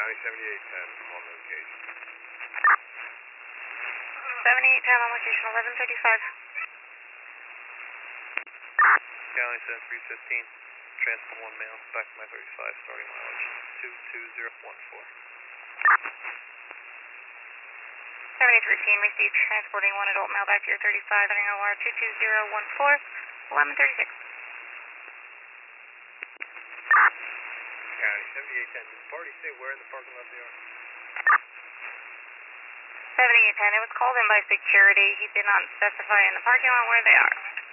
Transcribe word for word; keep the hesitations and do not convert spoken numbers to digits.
County seventy-eight ten on location. seventy-eight ten on location, eleven thirty-five. County seven three fifteen, transfer one male, back to my thirty-five, starting mileage two two zero one four. seventy-three teen, received transporting one adult male back to your thirty-five, running O R two two zero one four, eleven thirty-six. County seventy-eight ten, does the party say where in the parking lot they are? seventy-eight ten, it was called in by security. He did not specify in the parking lot where they are.